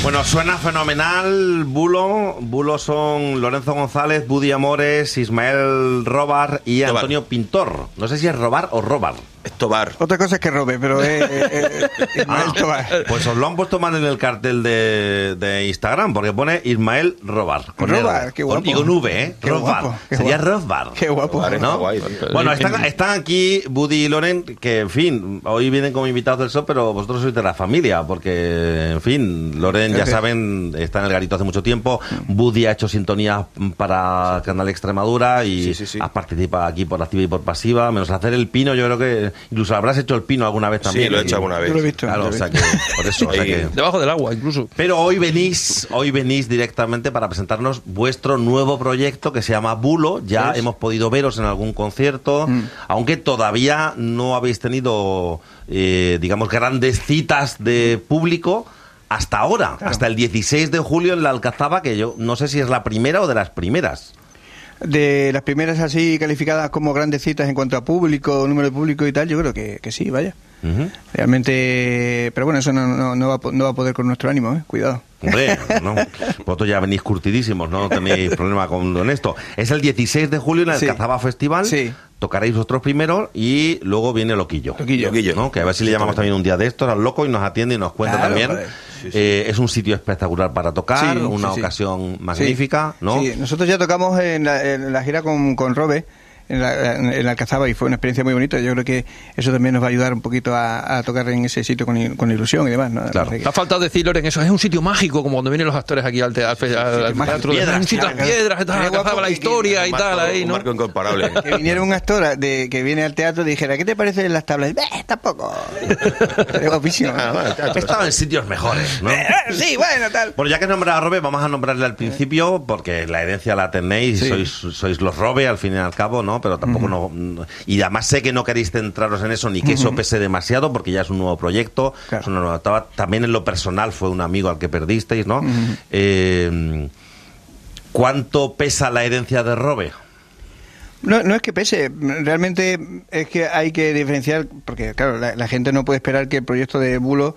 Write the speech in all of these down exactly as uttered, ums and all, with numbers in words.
Bueno, suena fenomenal. Bulo, Bulo son Lorenzo González, Budi Amores, Ismael Robar y Antonio Tobar. Pintor. No sé si es Robar o Robar. Es Tobar. Otra cosa es que robe, pero es eh, eh, Ismael ah, Tobar. Pues os lo han puesto mal en el cartel de, de Instagram, porque pone Ismael Robar. Con Robar, el, qué guapo. Con, y con V, ¿eh? Qué Robar. Guapo, qué Sería guapo. Robar. Qué guapo. Robar, ¿no? guay, bueno, están, están aquí Budi y Loren, que en fin, hoy vienen como invitados del show, pero vosotros sois de la familia, porque en fin, Loren, ya saben, está en el garito hace mucho tiempo. Budi ha hecho sintonía para Canal Extremadura y sí, sí, sí. has participado aquí por activa y por pasiva, menos hacer el pino. Yo creo que incluso habrás hecho el pino alguna vez también. Sí, lo he hecho alguna vez. Yo lo he visto. Claro, lo he o sea visto. que por eso, o sea que... Debajo del agua, incluso. Pero hoy venís, hoy venís directamente para presentarnos vuestro nuevo proyecto que se llama Bulo. Ya ¿Ves? hemos podido veros en algún concierto, mm. aunque todavía no habéis tenido, eh, digamos, grandes citas de público hasta ahora, claro. hasta el dieciséis de julio en la Alcazaba, que yo no sé si es la primera o de las primeras. De las primeras así calificadas como grandes citas en cuanto a público, número de público y tal, yo creo que, que sí, vaya. Uh-huh. Realmente, pero bueno, eso no, no, no, va, no va a poder con nuestro ánimo, ¿eh? Cuidado. Hombre, no, vosotros ya venís curtidísimos, no tenéis problema con esto. Es el dieciséis de julio en el sí. Alcazaba Festival. Sí. Tocaréis vosotros primero y luego viene Loquillo. Loquillo. Loquillo, ¿no? Que a ver si le llamamos también un día de estos al loco y nos atiende y nos cuenta claro, también. Sí, sí. Eh, es un sitio espectacular para tocar, sí, una sí, ocasión sí. magnífica, sí. ¿no? Sí, nosotros ya tocamos en la, en la gira con, con Robe. En la, en la Alcazaba y fue una experiencia muy bonita. Yo creo que eso también nos va a ayudar un poquito a, a tocar en ese sitio con, con ilusión y demás, ¿no? Claro. Te ha faltado decir, Loren, eso es un sitio mágico, como cuando vienen los actores aquí al, te, al, al, al, al teatro. Piedras, un sitio de piedras, y tal, Alcazaba, la historia y tal, ahí, ¿no? Un marco incomparable. Que viniera un actor de, que viene al teatro y dijera, ¿qué te parece las tablas? Eh, tampoco. Es guapísimo. Ah, bueno, he estado en sitios mejores, ¿no? Sí, bueno, tal. Bueno, ya que nombrar a Robe, vamos a nombrarle al principio, porque la herencia la tenéis, sí. sois, sois los Robe, al fin y al cabo, ¿no? Pero tampoco uh-huh. no... Y además sé que no queréis centraros en eso ni que eso pese demasiado porque ya es un nuevo proyecto, claro. es una nueva etapa. También en lo personal fue un amigo al que perdisteis, ¿no? Uh-huh. Eh, ¿Cuánto pesa la herencia de Robe? No, no es que pese, realmente es que hay que diferenciar, porque claro, la, la gente no puede esperar que el proyecto de Bulo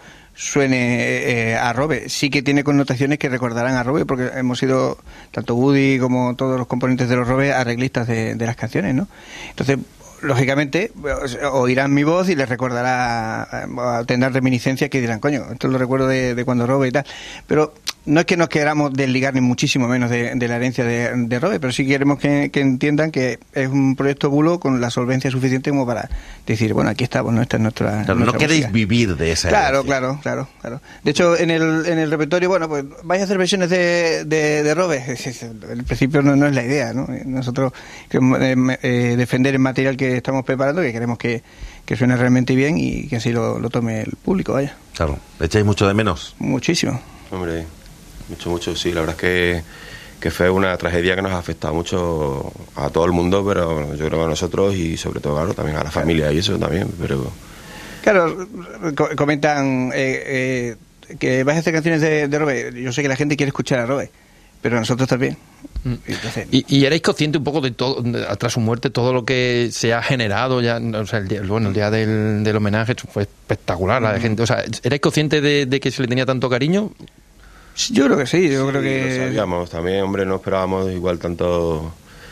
suene eh, a Robe. Sí que tiene connotaciones que recordarán a Robe, porque hemos sido, tanto Budi como todos los componentes de los Robe, arreglistas de, de las canciones, ¿no? Entonces, lógicamente, oirán mi voz y les recordará, tendrán reminiscencias que dirán, coño, esto lo recuerdo de, de cuando Robe y tal. Pero no es que nos queramos desligar ni muchísimo menos de, de la herencia de, de Robe, pero sí queremos que, que entiendan que es un proyecto Bulo con la solvencia suficiente como para decir, bueno, aquí estamos, ¿no? Esta es nuestra, claro, nuestra no queréis música. Vivir de esa Claro, herencia. claro, claro, claro. De hecho, en el, en el repertorio, bueno, pues vais a hacer versiones de, de, de Robe. En principio no, no es la idea, ¿no? Nosotros queremos eh, eh, defender el material que estamos preparando, que queremos que, que suene realmente bien y que así lo, lo tome el público, vaya. Claro. ¿Le echáis mucho de menos? Muchísimo. Hombre, mucho, mucho, sí. La verdad es que, que fue una tragedia que nos ha afectado mucho a todo el mundo, pero yo creo que a nosotros y sobre todo, claro, también a la familia y eso también, pero... Claro, comentan eh, eh, que vais a hacer canciones de, de Robe. Yo sé que la gente quiere escuchar a Robe, pero nosotros también. Entonces, ¿Y, y erais conscientes un poco de todo, de, tras su muerte, todo lo que se ha generado ya? O sea, el día, bueno, el día del, del homenaje fue espectacular, la uh-huh. gente. O sea, ¿erais conscientes de, de que se le tenía tanto cariño? Yo creo que sí, yo sí, creo que... Lo sabíamos también, hombre, no esperábamos igual tanto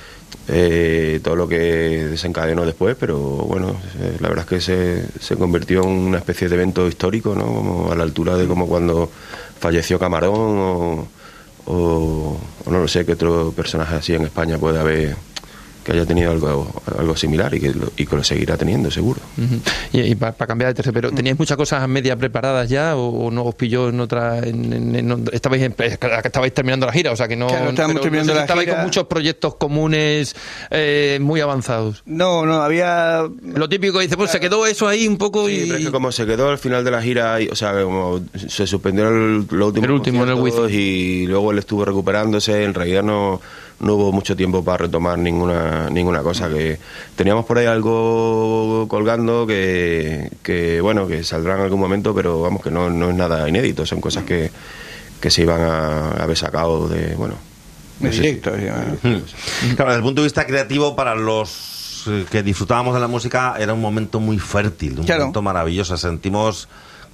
eh, todo lo que desencadenó después, pero bueno, eh, la verdad es que se, se convirtió en una especie de evento histórico, ¿no? Como a la altura de como cuando falleció Camarón o... O, o no lo sé qué otro personaje así en España puede haber que haya tenido algo algo similar y que lo, y que lo seguirá teniendo, seguro. Uh-huh. Y, y para pa cambiar de tercero, pero ¿teníais muchas cosas media preparadas ya o, o no os pilló en otra... En, en, en, estabais, en, estabais terminando la gira, o sea que no... Claro, estábamos terminando no sé, la estabais gira. Con muchos proyectos comunes eh, muy avanzados. No, no, había... Lo típico, dice, pues claro. Se quedó eso ahí un poco y... Sí, pero es que como se quedó al final de la gira, y, o sea, como se suspendió el, lo último el último en el Wizzing y luego él estuvo recuperándose, en realidad no... no hubo mucho tiempo para retomar ninguna ninguna cosa. Que teníamos por ahí algo colgando que, que bueno, que saldrá en algún momento, pero vamos, que no, no es nada inédito, son cosas que, que se iban a haber sacado de, bueno, de directo. Sí. Claro, desde el punto de vista creativo, para los que disfrutábamos de la música era un momento muy fértil, un claro. momento maravilloso, sentimos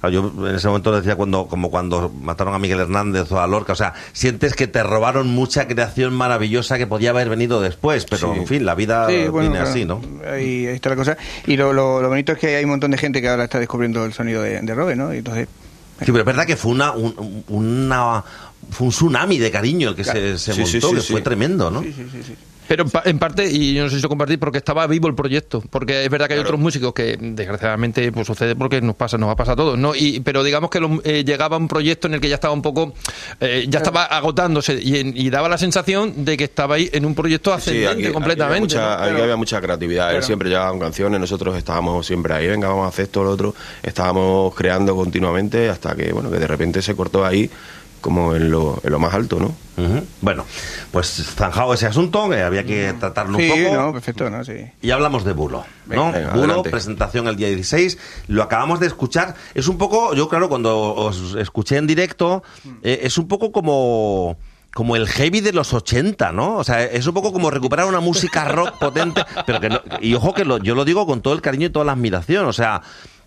Yo en ese momento decía cuando, como cuando mataron a Miguel Hernández o a Lorca, o sea, sientes que te robaron mucha creación maravillosa que podía haber venido después, pero sí. En fin, la vida sí, bueno, viene claro, así, ¿no? Ahí, ahí está la cosa. Y lo, lo, lo bonito es que hay un montón de gente que ahora está descubriendo el sonido de, de Robe, ¿no? Y entonces... Sí, pero es verdad que fue una, un, una fue un tsunami de cariño el que claro. se, se sí, montó, sí, sí, que sí. fue tremendo, ¿no? Sí, sí, sí, sí. Pero en parte, y yo no sé si lo compartís, porque estaba vivo el proyecto, porque es verdad que hay claro. otros músicos que desgraciadamente pues sucede porque nos pasa, nos va a pasar a todos, ¿no? Y, pero digamos que lo, eh, llegaba un proyecto en el que ya estaba un poco, eh, ya estaba agotándose y, y daba la sensación de que estaba ahí en un proyecto ascendente sí, aquí, Aquí completamente. había, mucha, ¿no? aquí pero, había mucha creatividad, claro. Él siempre llevaban canciones, nosotros estábamos siempre ahí, venga, vamos a hacer esto, lo otro, estábamos creando continuamente hasta que, bueno, que de repente se cortó ahí como en lo, en lo más alto, ¿no? Uh-huh. Bueno, pues zanjado ese asunto, que había que tratarlo sí, un poco. No, perfecto, ¿no? Sí. Y hablamos de Bulo, ¿no? Venga, Bulo, adelante. presentación el día dieciséis, lo acabamos de escuchar. Es un poco, yo claro, cuando os escuché en directo, eh, es un poco como... como el heavy de los ochenta, ¿no? O sea, es un poco como recuperar una música rock potente, pero que no, y ojo que lo, yo lo digo con todo el cariño y toda la admiración, o sea,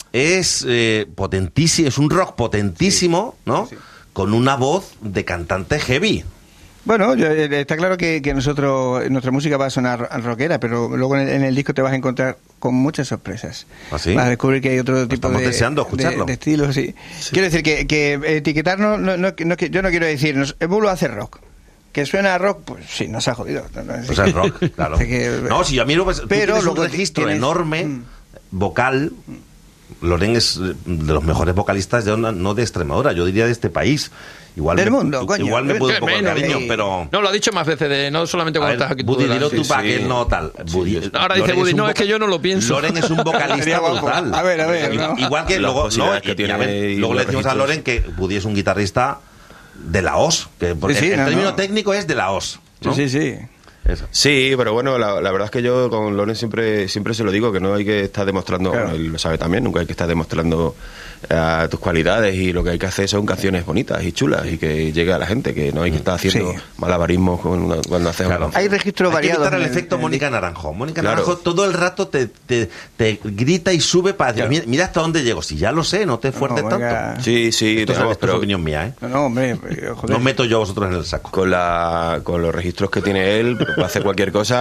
es eh, potentísimo, es un rock potentísimo, ¿no? Sí, sí. Con una voz de cantante heavy. Bueno, yo, está claro que, que nosotros nuestra música va a sonar rockera, pero luego en el, en el disco te vas a encontrar con muchas sorpresas. ¿Ah, sí? Vas a descubrir que hay otro tipo Estamos de, deseando escucharlo. de, de estilos. Sí. Sí. Quiero decir que, que etiquetarnos, no, no, no, yo no quiero decir, el Bulo hace rock. ¿Que suena a rock? Pues sí, nos ha jodido. No, no, pues es rock, claro. que, no, si yo a mí no, pues, pero tú tienes un registro tienes... enorme, mm. vocal. Loren es de los mejores vocalistas, de, no de Extremadura, yo diría de este país. Igual del me, mundo, coño. Igual me puedo un poco de cariño, sí. pero... No, lo ha dicho más veces, de, no solamente cuando ver, estás aquí. Buddy, dilo tú sí, para sí. que él no tal. Buddy, sí, ahora dice Buddy, no, es que yo no lo pienso. Loren es un vocalista brutal. A ver, a ver. ¿no? Igual que luego, no, que tiene, ver, luego le decimos a Loren que Buddy es un guitarrista de la O S, que porque sí, sí, el, el no, término no. técnico es de la O S, ¿no? Sí, sí, sí. Eso. Sí, pero bueno, la, la verdad es que yo con Loren siempre siempre se lo digo, que no hay que estar demostrando, claro. Él lo sabe también, nunca hay que estar demostrando uh, tus cualidades, y lo que hay que hacer son canciones bonitas y chulas y que llegue a la gente, que no hay que estar haciendo sí. malabarismos con una, cuando haces claro. una... Hay registros variados. Hay que evitar el efecto Mónica Naranjo. Mónica claro. Naranjo todo el rato te, te, te grita y sube para decir, claro. mira hasta dónde llego. Si ya lo sé, no te esfuerces no, no, tanto. Sí, sí. Esto, digamos, es, esto es opinión mía, ¿eh? No, no, hombre. Joder. No meto yo a vosotros en el saco. Con, la, con los registros que tiene él, para hacer cualquier cosa.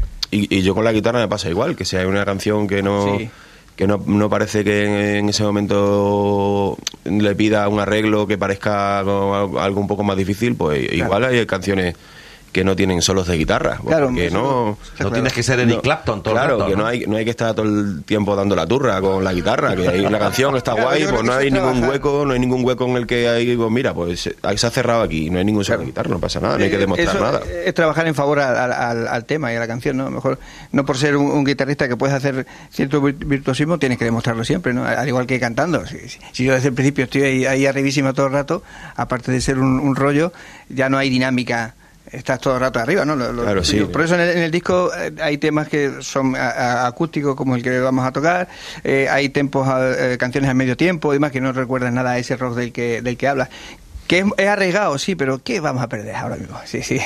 Y, y yo con la guitarra me pasa igual, que si hay una canción que no sí. que no, no parece que en, en ese momento le pida un arreglo que parezca algo un poco más difícil, pues claro. igual hay canciones que no tienen solos de guitarra, claro, porque no, no claro. tienes que ser Eric no, Clapton todo claro, el rato, que ¿no? no hay no hay que estar todo el tiempo dando la turra con la guitarra, que ahí la canción está claro, guay, pues no hay ningún trabajar. hueco, no hay ningún hueco en el que hay, pues mira, pues ahí se ha cerrado aquí, no hay ningún solo claro. de guitarra, no pasa nada, no hay que demostrar Eso nada. Es trabajar en favor al, al, al tema y a la canción, ¿no? Mejor no por ser un, un guitarrista que puedes hacer cierto virtuosismo, tienes que demostrarlo siempre, ¿no? Al igual que cantando. Si, si yo desde el principio estoy ahí, ahí arribísima todo el rato, aparte de ser un, un rollo, ya no hay dinámica. Estás todo el rato arriba, ¿no? Lo, lo, claro, sí. Por eso en el, en el disco hay temas que son a, a, acústicos, como el que vamos a tocar, eh, hay tempos, a, eh, canciones a medio tiempo y demás que no recuerdan nada a ese rock del que del que hablas. Que es, es arriesgado, sí, pero ¿qué vamos a perder ahora mismo? Sí, sí.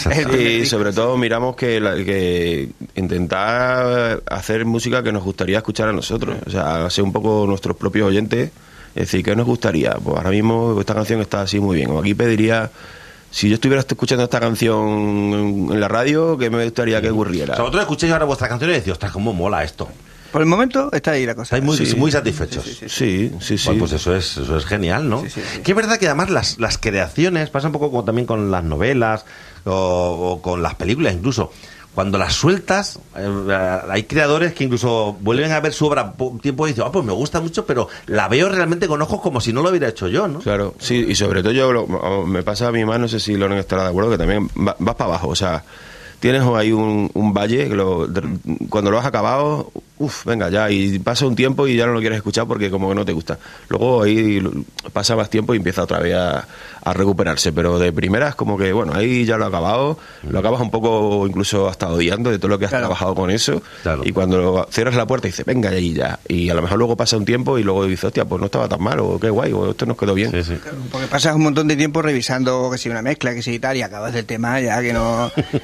Y sobre todo miramos que, la, que intentar hacer música que nos gustaría escuchar a nosotros, o sea, ser un poco nuestros propios oyentes, es decir, ¿qué nos gustaría? Pues ahora mismo esta canción está así muy bien, o aquí pediría... Si yo estuviera escuchando esta canción en la radio, ¿qué me gustaría que ocurriera? O sea, vosotros escucháis ahora vuestra canción y decís, ostras, cómo mola esto. Por el momento está ahí la cosa. Estáis muy, sí. muy satisfechos. Sí, sí, sí. sí, sí. Bueno, pues eso es, eso es genial, ¿no? Sí, sí, sí. Que es verdad que además las, las creaciones, pasa un poco como también con las novelas o, o con las películas incluso. Cuando las sueltas, eh, hay creadores que incluso vuelven a ver su obra un tiempo y dicen, ah, pues me gusta mucho, pero la veo realmente con ojos como si no lo hubiera hecho yo, ¿no? Claro, sí, y sobre todo yo, lo, me pasa a mi mano, no sé si Loren estará de acuerdo, que también va, vas para abajo, o sea, tienes ahí un, un valle, que lo, de, cuando lo has acabado, uff, venga ya, y pasa un tiempo y ya no lo quieres escuchar porque como que no te gusta. Luego ahí pasa más tiempo y empieza otra vez a, a recuperarse, pero de primeras como que, bueno, ahí ya lo has acabado, lo acabas un poco incluso hasta odiando de todo lo que has claro. trabajado con eso, claro. y cuando cierras la puerta dices, venga ahí ya, y a lo mejor luego pasa un tiempo y luego dices, hostia, pues no estaba tan mal, o qué guay, o esto nos quedó bien. Sí, sí. Porque pasas un montón de tiempo revisando que si una mezcla, que si tal, y acabas del tema ya que no, ya no sabes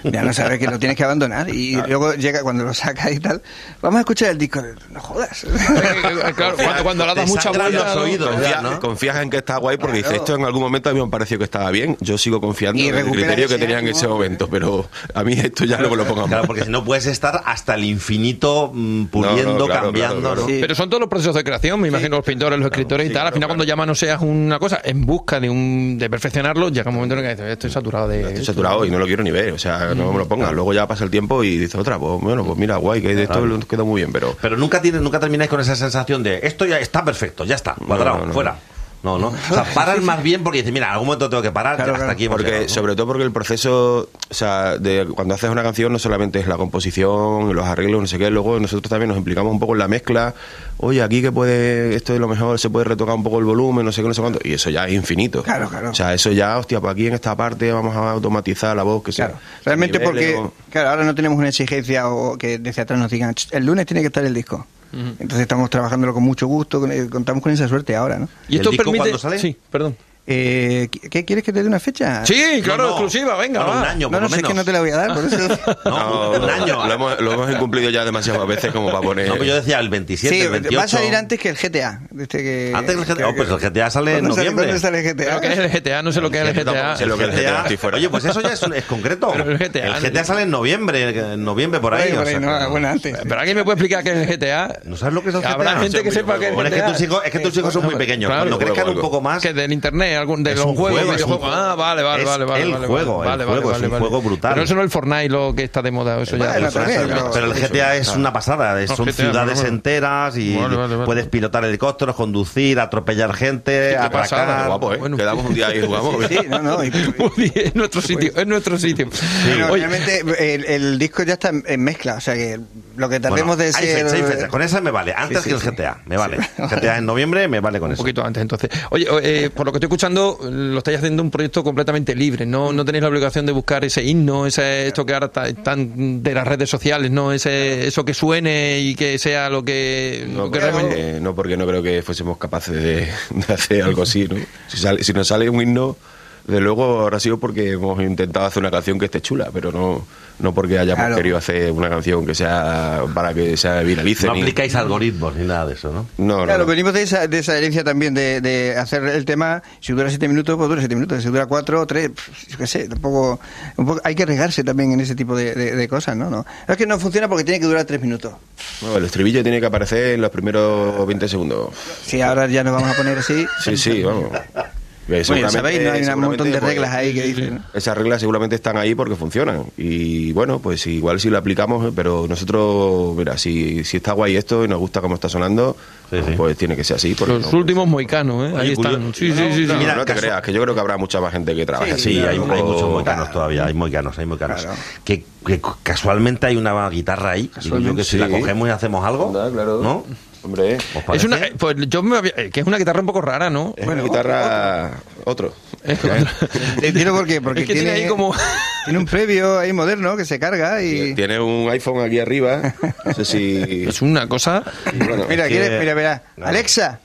sabes que lo tienes que abandonar y claro. luego llega cuando lo sacas y tal, vamos a escuchar el disco, no jodas. Claro, cuando, cuando le das mucha vuelta los oídos, confías, ¿no? confías en que está guay porque claro. dices, esto en algún momento a mí me pareció que estaba bien, yo sigo confiando en el criterio que tenía en ese momento, pero a mí esto ya no me lo pongan. Claro, porque si no puedes estar hasta el infinito mmm, puliendo, no, no, claro, cambiando. Claro, claro. Sí. Pero son todos los procesos de creación, me imagino, sí. los pintores, los escritores claro, y tal, sí, al final claro. cuando ya no seas una cosa en busca de un de perfeccionarlo, llega un momento en el que dices, estoy saturado de... Estoy saturado y no lo quiero ni ver, o sea, no me lo pongas. Luego ya pasa el tiempo y dices otra, pues bueno, pues mira, guay, que de esto claro. quedó muy bien, pero... Pero nunca tienes, nunca termináis con esa sensación de esto ya está perfecto, ya está, cuadrado, no, no, no. fuera. No, no. O sea, paran más bien porque dices, mira, en algún momento tengo que parar, claro, hasta aquí. Porque, llegado, ¿no? Sobre todo porque el proceso, o sea, de cuando haces una canción no solamente es la composición, los arreglos, no sé qué, luego nosotros también nos implicamos un poco en la mezcla. Oye, aquí que puede, esto es lo mejor, se puede retocar un poco el volumen, no sé qué, no sé cuánto. Y eso ya es infinito. Claro, claro. O sea, eso ya, hostia, pues aquí en esta parte vamos a automatizar la voz, que claro. sea. Realmente porque, o... claro, ahora no tenemos una exigencia o que desde atrás nos digan, el lunes tiene que estar el disco. Entonces estamos trabajándolo con mucho gusto, contamos con esa suerte ahora, ¿no? ¿Y esto el disco permite... cuándo sale? Sí, perdón. Eh, ¿Qué quieres que te dé una fecha? Sí, claro, no, no. exclusiva, venga, bueno, va. un año, no, por no lo sé menos. que no te la voy a dar, por eso. no, no, un año. Lo hemos, lo hemos incumplido ya demasiadas veces como para poner. No, pero yo decía el veintisiete, sí, el veintiocho. Va a salir antes que el G T A. Este que, antes del G T A, que, oh, pues el G T A sale en noviembre. ¿Cuándo sale el G T A? ¿Pero qué es el G T A? No sé lo que es el G T A. Sé lo que es el G T A. Estoy fuera. Oye, pues eso ya es, es concreto. Pero el G T A, el G T A sale en noviembre, en noviembre por ahí. Por ahí, o sea, no, que... bueno, antes. Pero alguien me puede explicar qué es el G T A. ¿No sabes lo que es el G T A? Habrá gente que sepa qué es el G T A. Es que tus hijos, es que tus hijos son muy pequeños. Cuando crezcan un poco más. Que del internet, algún de los juegos. Ah, vale, vale, es vale, vale. El vale, juego, vale, el vale, juego, vale, es un vale. juego brutal. Pero eso no es el Fortnite lo que está de moda, eso ya. Bueno, eso, también, eso, pero, pero el G T A es una pasada, es, son G T A, ciudades bueno. enteras y vale, vale, vale. puedes pilotar helicópteros, conducir, atropellar gente, sí, atracar. pasada, guapo, ¿eh? Bueno. Quedamos un día ahí y jugamos. Sí, no, no. Y, y, es nuestro sitio, es nuestro sitio. Sí. Bueno, Oye, realmente el, el disco ya está en mezcla, o sea que lo que tardemos bueno, de hay ser... fecha, hay fecha. Con esa me vale, antes sí, que sí, el G T A, me vale. sí. G T A en noviembre me vale con un eso. Un poquito antes, entonces. Oye, eh, por lo que estoy escuchando, lo estáis haciendo un proyecto completamente libre, no, no tenéis la obligación de buscar ese himno, ese esto que ahora está, están de las redes sociales, no ese eso que suene y que sea lo que, No, lo que porque, realmente... no porque no creo que fuésemos capaces de, de hacer algo así, ¿no? Si, sale, si nos sale un himno, de luego habrá sido porque hemos intentado hacer una canción que esté chula, pero no, no porque hayamos claro. querido hacer una canción que sea para que se viralice. No ni... aplicáis algoritmos ni nada de eso, ¿no? No, Claro, no, no. venimos de esa, de esa herencia también de, de hacer el tema, si dura siete minutos, pues dura siete minutos, si dura cuatro, tres, yo qué sé, tampoco, un poco, hay que arriesgarse también en ese tipo de, de, de cosas, ¿no? ¿no? Es que no funciona porque tiene que durar tres minutos. No, el estribillo tiene que aparecer en los primeros veinte segundos. Si ahora ya nos vamos a poner así... Sí, sí, vamos. Bueno, sabéis, no hay un montón de reglas ahí que dicen, ¿no? Esas reglas seguramente están ahí porque funcionan. Y bueno, pues igual si lo aplicamos, pero nosotros, mira, si, si está guay esto y nos gusta cómo está sonando, sí, sí. pues tiene que ser así. Los no, últimos pues, moicanos, ¿eh? Ahí están. Sí, sí, sí. No, sí. mira, no te caso... creas, que yo creo que habrá mucha más gente que trabaje sí, así. Sí, hay, un hay poco... muchos moicanos todavía, hay moicanos, hay moicanos. Claro. Que, que casualmente hay una guitarra ahí, digo yo que si sí. la cogemos y hacemos algo, Anda, claro. ¿no? Hombre, ¿Os Es una, parece? pues yo me había- que es una guitarra un poco rara, ¿no? es Bueno, una guitarra... Otro. Es ¿Eh? Te entiendo por qué, porque Es que tiene, tiene ahí como- tiene un previo ahí moderno que se carga y... Tiene un iPhone aquí arriba. No sé si... Es una cosa... Bueno, Mira, es que- quiere- mira, mira, No. Alexa...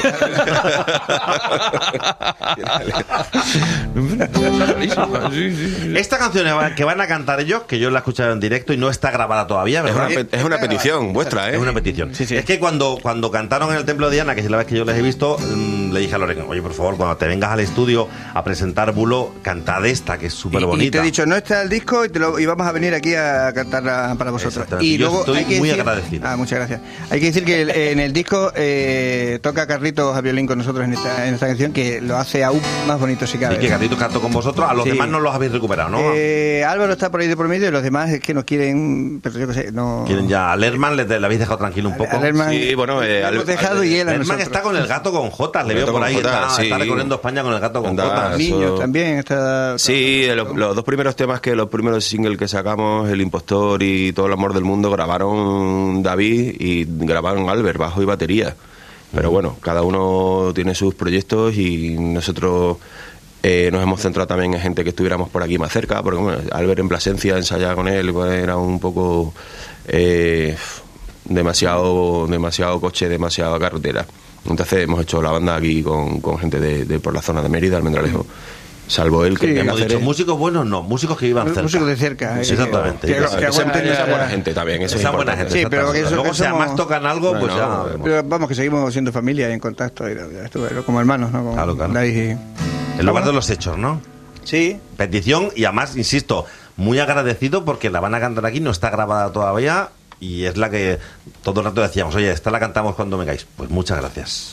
Sí, sí, sí. Esta canción que van a cantar ellos, que yo la he escuchado en directo y no está grabada todavía, es, ¿verdad? una, pe- es una petición vuestra, ¿eh? Es una petición. Sí, sí. Es que cuando, cuando cantaron en el Templo de Diana, que es la vez que yo les he visto, mmm, le dije a Lorena, oye, por favor, cuando te vengas al estudio a presentar Bulo, cantad esta, que es súper Y, y bonita. te he dicho, no está el disco y, te lo, y vamos a venir aquí a cantarla para vosotros. Exactamente. Y Yo luego estoy hay que muy decir- agradecido. Ah, muchas gracias. Hay que decir que el- en el disco eh, toca Carlitos a violín con nosotros en esta, en esta canción, que lo hace aún más bonito si cabe. Y que Carlitos cantó con vosotros, a los Sí. demás no los habéis recuperado, ¿no? Eh, Álvaro está por ahí de por medio y los demás es que no quieren, pero yo qué sé, no... Quieren ya, a Lerman le, le habéis dejado tranquilo un poco. A Lerman- Sí, bueno, eh, lo al- hemos dejado al- y él a Lerman nosotros. está con el gato con Jotas, le El veo gato por con ahí, Jotas, está, sí. está recorriendo España con el gato con Anda, Jotas. eso- Niños también está... Sí, los, los dos primeros temas que los primeros singles que sacamos, El Impostor y Todo el Amor del Mundo, grabaron David y grabaron Albert, bajo y batería. Pero bueno, cada uno tiene sus proyectos y nosotros eh, nos hemos centrado también en gente que estuviéramos por aquí más cerca, porque bueno, Albert en Plasencia, ensayar con él, pues, era un poco eh, demasiado, demasiado coche, demasiada carretera. Entonces hemos hecho la banda aquí con, con gente de, de por la zona de Mérida, Almendralejo. salvo él que Sí, en Hemos Cáceres. dicho músicos buenos, no, músicos que iban cerca. Músicos de cerca. eh, Exactamente. que- Que- que que aguanten sean esa buena buena- gente también, eso es Esa buena importante. gente. Sí, pero que exactamente. eso- Luego, que si además somos- tocan algo, pues Bueno, ya. pero- Pero vamos, que seguimos siendo familia y en contacto, y ya estuve, como hermanos, ¿no? Como Claro, claro. David y- En lugar de los hechos, ¿no? Sí, Petición, y además, insisto, muy agradecido porque la van a cantar aquí, no está grabada todavía y es la que todo el rato decíamos, oye, esta la cantamos cuando vengáis. Pues muchas gracias.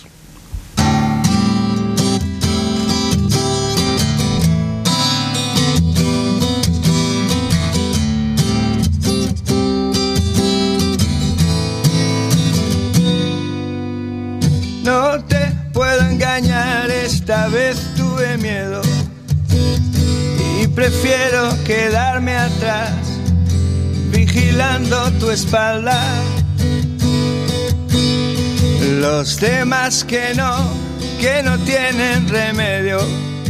no te puedo engañar, esta vez tuve miedo y prefiero quedarme atrás, vigilando tu espalda. Los demás que no, que no tienen remedio,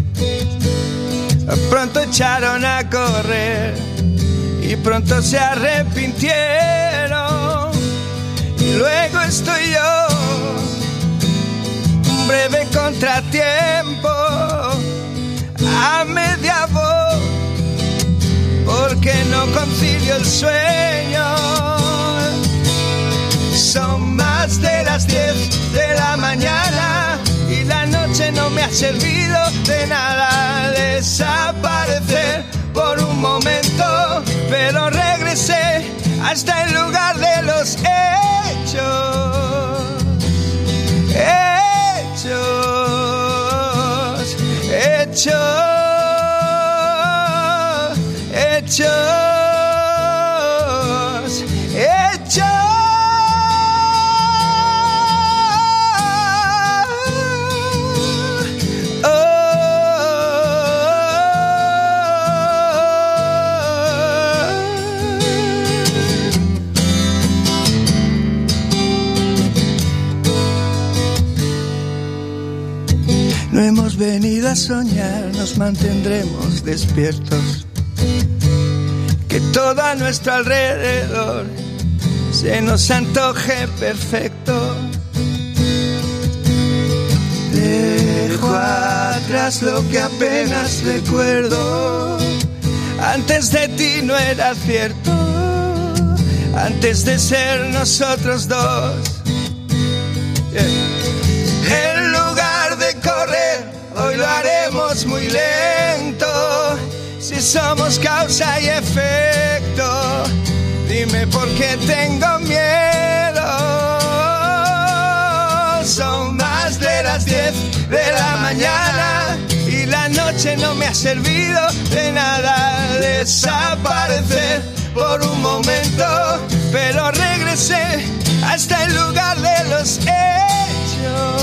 pronto echaron a correr y pronto se arrepintieron. Y luego estoy yo, un breve contratiempo, a media voz, porque no concilio el sueño. Son más de las diez de la mañana y la noche no me ha servido de nada. Desaparecer por un momento, pero regresé hasta el lugar de los hechos. Hechos, hechos, hechos, hechos. No hemos venido a soñar, nos mantendremos despiertos. Que todo a nuestro alrededor se nos antoje perfecto. Dejo atrás lo que apenas recuerdo. Antes de ti no era cierto, antes de ser nosotros dos. Yeah. En lugar de correr, hoy lo haremos muy lento. Si somos causa y efecto, dime por qué tengo miedo. Son más de las diez de la mañana y la noche no me ha servido de nada. Desaparecer por un momento, pero regresé hasta el lugar de los hechos.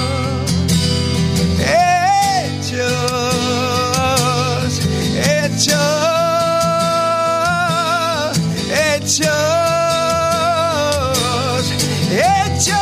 Hechos, hechos, hechos, hechos.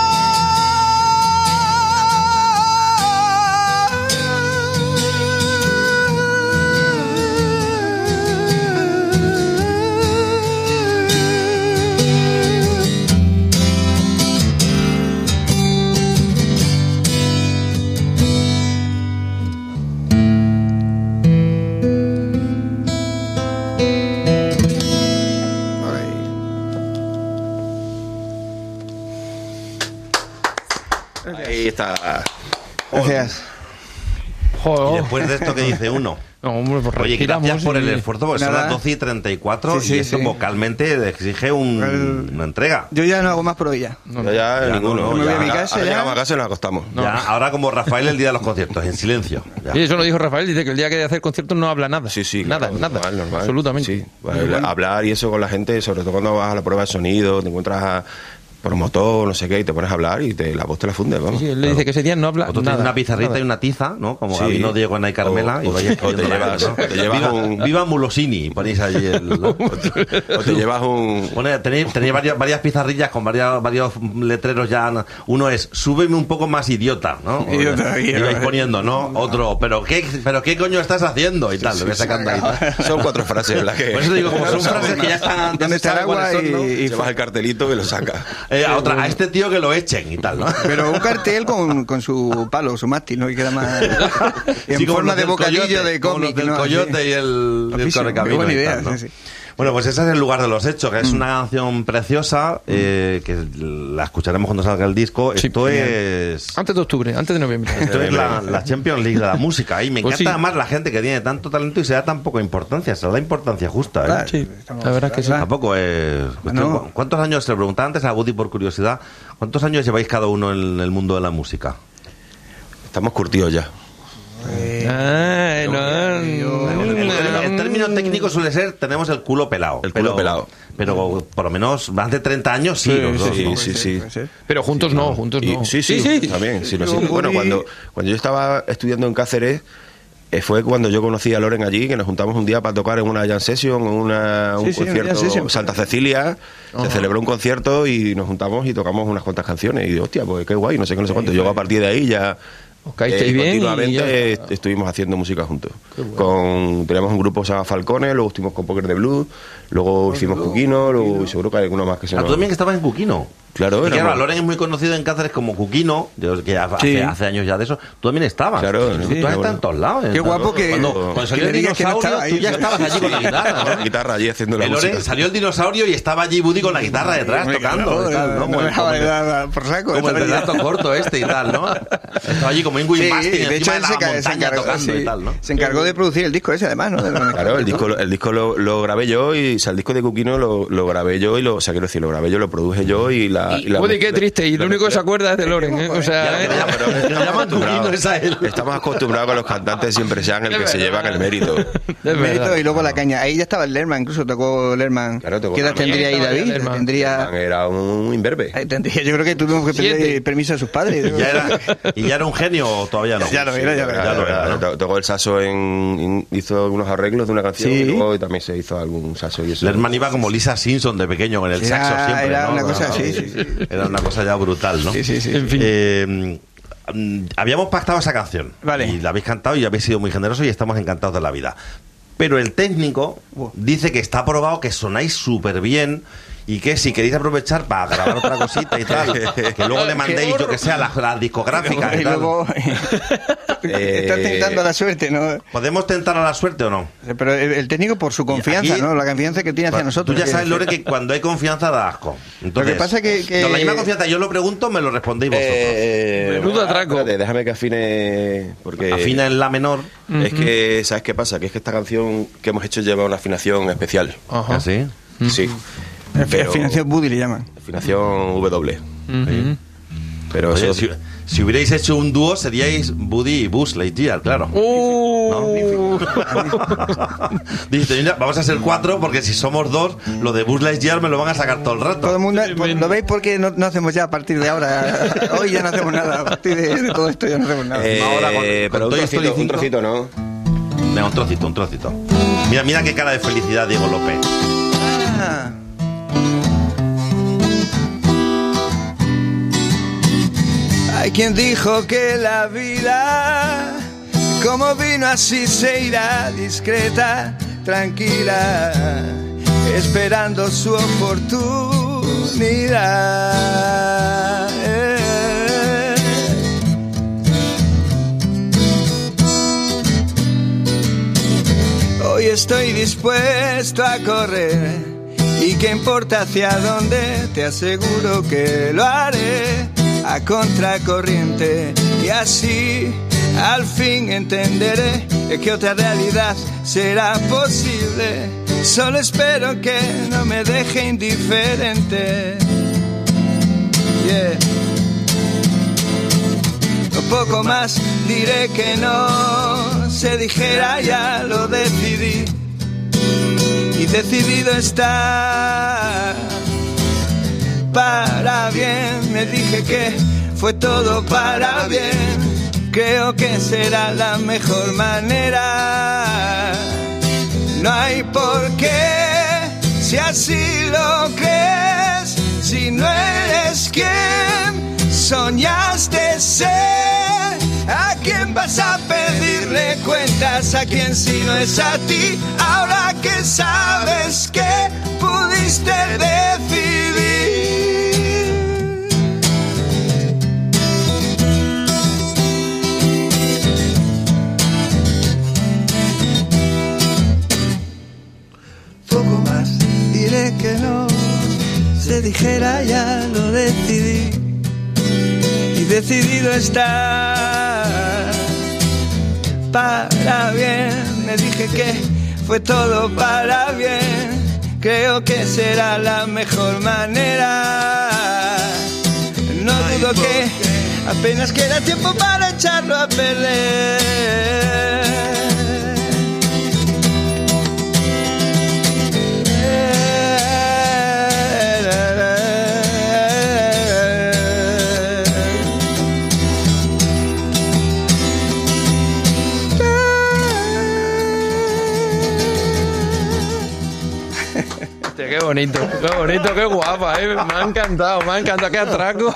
Ahí está. Gracias. Y Joder. después de esto que dice uno. No, hombre, pues Oye, respiramos gracias por el y- esfuerzo, porque son Nada. las doce y treinta y cuatro Sí, sí, y esto sí. vocalmente exige un- El- una entrega. Yo ya no hago más por hoy ya. Ya, ya, ya ninguno. no, no, me voy ya, a mi casa, ahora ya. llegamos a casa y nos acostamos. Ya, ahora como Rafael el día de los conciertos, en silencio. Ya. Sí, eso lo dijo Rafael, dice que el día que hay que hacer conciertos no habla nada. Sí, sí. Nada, claro, nada. normal, normal. Absolutamente. Sí. Bueno, hablar y eso con la gente, sobre todo cuando vas a la prueba de sonido, te encuentras a promotor, no sé qué, y te pones a hablar y te, la voz te la funde, vamos. Sí, él le dice que ese día no habla Otro nada. tiene una pizarrita nada. y una tiza, ¿no? Como Sí. Gabino Diego, Ana y Carmela. O- y o- vaya o te escribiendo la llevas- gente, ¿no? te llevas viva, un- viva Mulosini, ponéis allí el... ¿no? O te llevas un... Pone- tenéis tenéis varias, varias pizarrillas con varias, varios letreros ya. Uno es, súbeme un poco más idiota, ¿no? Idiota, Y idiota. vais poniendo, ¿no? Otro, ¿pero qué, pero qué coño estás haciendo? Y tal, lo voy sacando ahí. tal. Son cuatro frases las que... Por eso digo, como son frases que ya están... ya ¿Dónde se está el sabe agua? cuáles son, ¿no? Y, y Llevas el cartelito y lo sacas. Eh, a, otra, a este tío que lo echen y tal, ¿no? Pero un cartel con, con su palo, su mástil, ¿no? Y queda más... en Sí, forma de del bocadillo coyote, de como los cómic, del ¿no? coyote Así. y el, y el Guapísimo, correcamino qué buena y idea, tal, ¿no? sí, sí. Bueno, pues ese es El lugar de los hechos, que es una canción preciosa, eh, que la escucharemos cuando salga el disco. Sí, Esto genial. es... Antes de octubre, antes de noviembre. Esto es la, la Champions League de la música. Y me Pues encanta sí. además la gente que tiene tanto talento y se da tan poca importancia. Se da la importancia justa, ¿eh? Claro, Sí, estamos- la verdad es que sí. Tampoco es... cuestión- Bueno. ¿Cuántos años, se lo preguntaba antes a Woody por curiosidad, cuántos años lleváis cada uno en el mundo de la música? Estamos curtidos ya. Eh, Ay, no, El, el- el término técnico suele ser tenemos el culo pelado. El culo pero- pelado. Pero por lo menos más de treinta años sí, Sí, los dos, sí, ¿no? sí, sí. puede ser. Pero juntos no, juntos Y- no. sí, sí, también. Sí, no, sí. Yo, Bueno, Woody- cuando, cuando yo estaba estudiando en Cáceres, eh, fue cuando yo conocí a Loren allí, que nos juntamos un día para tocar en una jam session, en una, un Sí, sí, una concierto, jam session. Santa Cecilia, se celebró un concierto y nos juntamos y tocamos unas cuantas canciones. Y hostia, pues qué guay, no sé qué, no sé cuánto. Yo a partir de ahí ya... Os caísteis eh, bien y continuamente ya. est- estuvimos haciendo música juntos. Con, teníamos un grupo que se llama Falcones, luego estuvimos con Poker de Blues, luego hicimos Cuquino, luego y seguro que hay alguno más que se Ah, nos... tú también que estabas en Cuquino. Claro, Y claro, éramos- Loren es muy conocido en Cáceres como Cuquino, yo- que hace, Sí. hace años ya de eso. Tú también estabas. Claro, tú, sí, tú has estado bueno. en todos lados. Qué en- guapo que- Cuando, que cuando salió me el digas que no dinosaurio, estaba tú ahí. ya estabas allí con la guitarra, Con la ¿no? guitarra allí haciendo la El Loren, música. salió el dinosaurio y estaba allí Woody con la guitarra detrás Hombre, tocando. claro, y tal, ¿no? no Como me el- dejaba como de el- dar por saco. Como el estaba relato ya- corto este y tal, ¿no? Estaba allí como Ingrid Sí, Mastin de encima hecho de él la se, ca- se montaña encargó, tocando sí, y tal, ¿no? se encargó de producir el disco ese, además, ¿no? De la Claro, el disco, el disco lo, lo grabé yo y o sea, el disco de Cuquino lo, lo grabé yo y lo, o sea, quiero decir, lo grabé yo, lo produje yo y la... Y, y la Woody, qué triste, y lo único que se mezclé. acuerda es de Loren, ¿eh? O sea, Ya, ¿eh? ya, pero Pero lo estamos llaman Cuquino, acostumbrados- es a él. Estamos acostumbrados a que los cantantes siempre sean el que se llevan el mérito. Es Mérito verdad. y luego la caña. Ahí ya estaba el Lerman, incluso tocó Lerman. Claro, tocó ¿Qué edad también. tendría ahí Estaba ya David? Lerman. Tendría... Era un imberbe. Ahí tendría- Yo creo que tuvimos que pedir Siete. permiso a sus padres. Ya era, ¿Y ya era un genio o todavía no? Ya lo era, ya lo era. Ya lo era, ¿no? To- Tocó el saxo en, en- hizo algunos arreglos de una canción Sí. y luego también se hizo algún saxo y eso. Lerman iba como Lisa Simpson de pequeño con el Era- saxo siempre, era ¿no? una cosa No, así, sí, sí. Era una cosa ya brutal, ¿no? Sí, sí, sí. En fin. Eh, mm, habíamos pactado esa canción. Vale. Y la habéis cantado y habéis sido muy generosos y estamos encantados de la vida. Pero el técnico Wow. dice que está probado, que sonáis súper bien y que si queréis aprovechar para grabar otra cosita y tal, que luego le mandéis, yo que sé, a la, la discográfica Y y tal. luego Eh, está tentando la suerte, ¿no? ¿Podemos tentar a la suerte o no? Pero el, el técnico por su confianza, aquí- ¿no? La confianza que tiene hacia nosotros. Tú ya quiero sabes, decir. Lore, que cuando hay confianza da asco. Entonces, Lo que pasa que- que- con la misma confianza yo lo pregunto, me lo respondéis vosotros. Eh, Menudo atraco. espérate, déjame que afine porque Afina en la menor. es que sabes qué pasa, que es que esta canción que hemos hecho lleva una afinación especial. Ajá. ¿Así? Sí. El Pero- financiación Buddy le llaman. Afinación W. Ujú. Pero Oye, eso- si, si hubierais hecho un dúo, seríais Buddy y Buzz Lightyear, claro. Uh. Dice, mira, vamos a ser cuatro porque si somos dos, lo de Buzz Lightyear me lo van a sacar todo el Todo el rato. mundo, pues, ¿lo veis? Porque no, no hacemos ya a partir de ahora. Hoy ya no hacemos nada. A partir de, de todo esto ya no hacemos nada. Eh, Ahora con- pero con un Toy Story trocito, un cinco. trocito, ¿no? Venga, un trocito, un trocito. Mira, mira qué cara de felicidad, Diego López. Ah. Hay quien dijo que la vida, como vino así se irá, discreta, tranquila, esperando su oportunidad. Eh. Hoy estoy dispuesto a correr y qué importa hacia dónde, te aseguro que lo haré a contracorriente y así al fin entenderé que otra realidad será posible. Solo espero que no me deje indiferente. Yeah. Poco más diré que no se dijera, ya lo decidí y decidido está. Para bien, me dije que fue todo para bien. Creo que será la mejor manera. No hay por qué, si así lo crees, si no eres quien soñaste ser. ¿A quién vas a pedirle cuentas? ¿A quién si no es a ti? Ahora que sabes que pudiste decidir. te dijera ya lo decidí y decidido estar para bien. Me dije que fue todo para bien. Creo que será la mejor manera. No dudo que apenas queda tiempo para echarlo a perder. Qué bonito, qué bonito, qué guapa, ¿eh? Me ha encantado, me ha encantado. Qué atraco.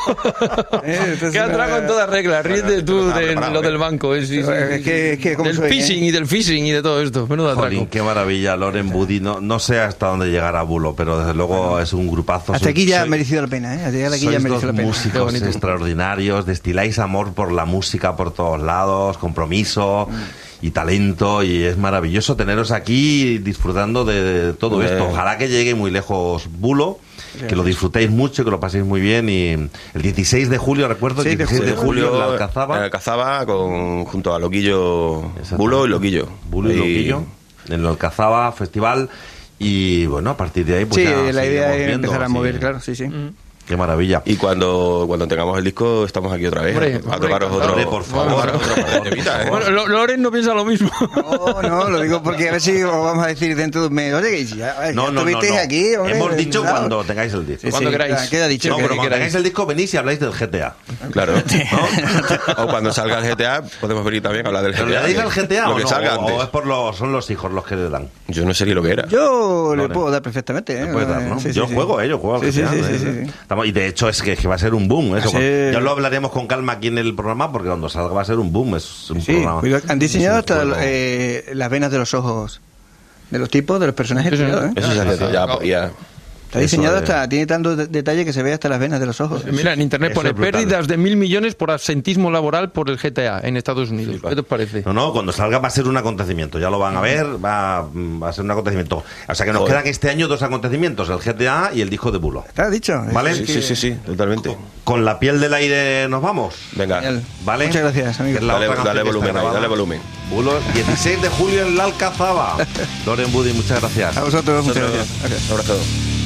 Qué atraco en toda regla. Ríete tú de lo del banco. ¿eh? Sí, sí, es que, es que del soy, phishing ¿eh? y del phishing y de todo esto. Menudo atraco. Jolín, qué maravilla, Loren Buddy. No, no sé hasta dónde llegará Bulo, pero desde luego bueno, es un grupazo. Hasta aquí ya ha merecido la pena, ¿eh? Hasta aquí ya ha merecido la pena. Músicos extraordinarios, destiláis amor por la música por todos lados, compromiso. Mm. Y talento, y es maravilloso teneros aquí disfrutando de, de todo eh. esto. Ojalá que llegue muy lejos Bulo, que lo disfrutéis mucho, que lo paséis muy bien. Y el dieciséis de julio, recuerdo, el dieciséis de julio en la Alcazaba. En Alcazaba, con, junto a Loquillo, Bulo y Loquillo. Bulo y, y Loquillo, en el Alcazaba Festival. Y bueno, a partir de ahí, pues sí, ya la idea es viendo, empezar a así. mover, claro, sí, sí. Mm. Qué maravilla. Y cuando, cuando tengamos el disco, estamos aquí otra vez. Hombre, a tocaros otro. Hombre, por favor. Otro, otro temita, ¿eh? Bueno, Loren no piensa lo mismo. No, no, lo digo porque a ver si os vamos a decir dentro de un mes. Oye, ya, ya no, no, estuvisteis no, no. aquí. Hombre, hemos dicho claro. Cuando tengáis el disco. Sí, cuando sí, queráis. Queda dicho. No, que pero cuando queráis. tengáis el disco venís y habláis del G T A. Claro. ¿No? O cuando salga el G T A, podemos venir también a hablar del G T A. ¿Pero le dais al G T A lo o que no? salga O, antes. o es por los, son los hijos los que le dan? Yo no sé ni lo que era. Yo le Loren. puedo dar perfectamente. ¿eh? Le puedes dar, ¿no? Sí, sí, yo sí. juego, ¿eh? Yo juego al Sí, G T A. sí, sí, ¿eh? sí, sí, sí. Estamos, y de hecho es que, que va a ser un boom eso. Sí. Ya lo hablaremos con calma aquí en el programa porque cuando salga va a ser un boom. Es un Sí, programa. cuidado, han diseñado es un hasta juego. eh, las venas de los ojos de los tipos, de los personajes. Eso, cuidado, ¿eh? Eso se hace ya, ya. Está diseñado Eso es- hasta, tiene tanto de- detalle que se ve hasta las venas de los ojos. Mira, en internet Eso pone es brutal. pérdidas de mil millones por absentismo laboral por el G T A en Estados Unidos. Flipa. ¿Qué te parece? No, no, cuando salga va a ser un acontecimiento, ya lo van a ver, va, va a ser un acontecimiento. O sea que nos Joder. quedan este año dos acontecimientos, el G T A y el disco de Bulo. Está dicho. ¿Vale? Es Sí, que- sí, sí, sí, totalmente. Con la piel del aire nos vamos. Venga, Genial. ¿Vale? Muchas gracias, amigo. Que es la dale, otra canción dale que está volumen ahí, grabada. dale volumen. Bulo, dieciséis de julio en la Alcazaba. Loren Buddy, muchas gracias. A vosotros, muchas Nosotros- gracias. Gracias. Un abrazo.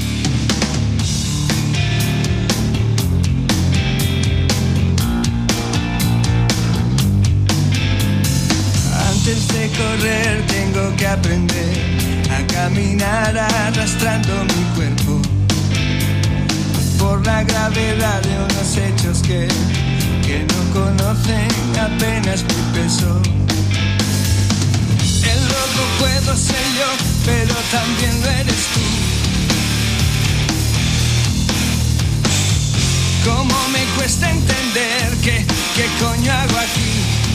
Antes de correr tengo que aprender a caminar arrastrando mi cuerpo por la gravedad de unos hechos que, que no conocen apenas mi peso. El loco puedo ser yo, pero también lo eres tú. Cómo me cuesta entender que, qué coño hago aquí.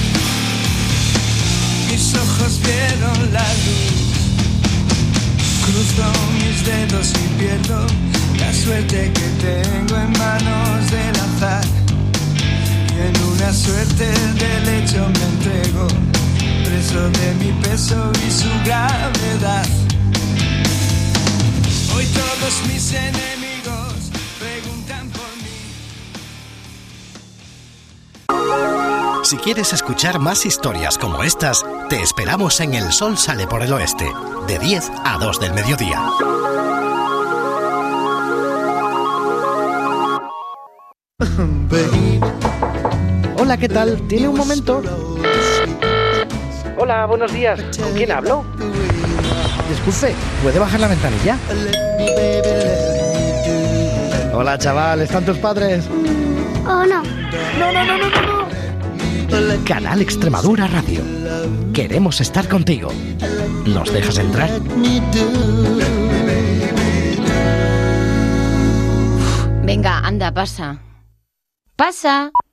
Mis ojos vieron la luz. Cruzo mis dedos y pierdo la suerte que tengo en manos del azar. Y en una suerte del hecho me entrego, preso de mi peso y su gravedad. Hoy todos mis enemigos preguntan por mí. Si quieres escuchar más historias como estas, te esperamos en El Sol Sale por el Oeste, de diez a dos del mediodía. Hola, ¿qué tal? ¿Tiene un momento? Hola, buenos días. ¿Con quién hablo? Disculpe, ¿puede bajar la ventanilla? Hola, chaval, ¿están tus padres? Oh, no. No, no, no, no, no, no. Canal Extremadura Radio. Queremos estar contigo. ¿Nos dejas entrar? Venga, anda, pasa. Pasa.